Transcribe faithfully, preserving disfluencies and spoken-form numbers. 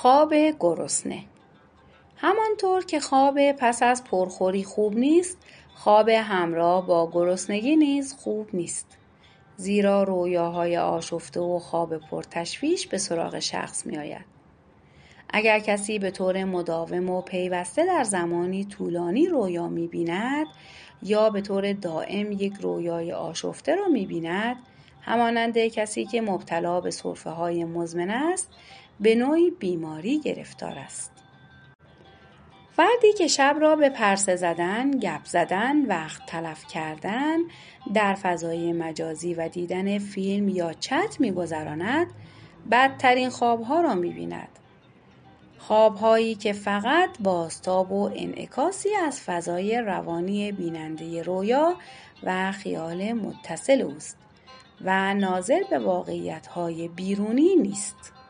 خواب گرسنه. همانطور که خواب پس از پرخوری خوب نیست، خواب همراه با گرسنگی نیز خوب نیست. زیرا رویاهای آشفته و خواب پرتشویش به سراغ شخص می آید. اگر کسی به طور مداوم و پیوسته در زمانی طولانی رویا می بیند یا به طور دائم یک رویای آشفته را می بیند، همانند کسی که مبتلا به سرفه های مزمن است، به نوعی بیماری گرفتار است. فردی که شب را به پرسه زدن، گپ زدن، وقت تلف کردن در فضای مجازی و دیدن فیلم یا چت می‌گذراند، بدترین خوابها را می‌بیند. خوابهایی که فقط بازتاب و انعکاسی از فضای روانی بیننده رویا و خیال متصل اوست و ناظر به واقعیت‌های بیرونی نیست.